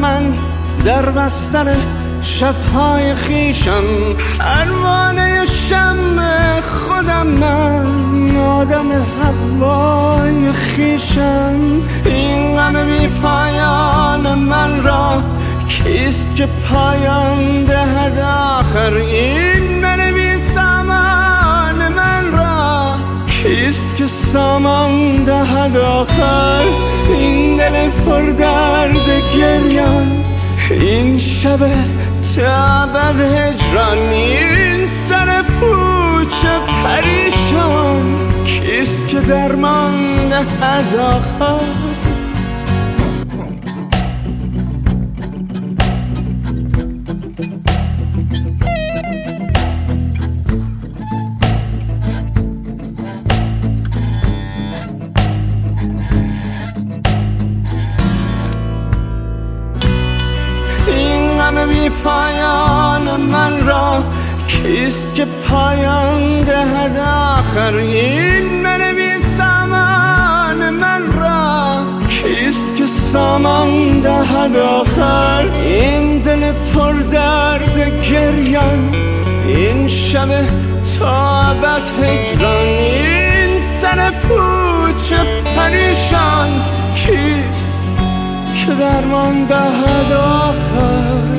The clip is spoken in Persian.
من در بستر شبهای خیشم، پروانه شمع خودم، من آدم هوای خیشم. این غم بی پایان من را کیست که پایان دهد آخر؟ این من بی سامان من را کیست که سامان دهد آخر؟ این دل پر درد گریان، این شب تا ابد هجران، این سر پوچ پریشان، کیست که درمان دهد آخر؟ بی پایان من را کیست که پایان دهد آخر؟ این من بی سامان من را کیست که سامان دهد آخر؟ این دل پر درد گریان، این شب تا ابد هجران، این سر پوچ پریشان، کیست که درمان دهد آخر؟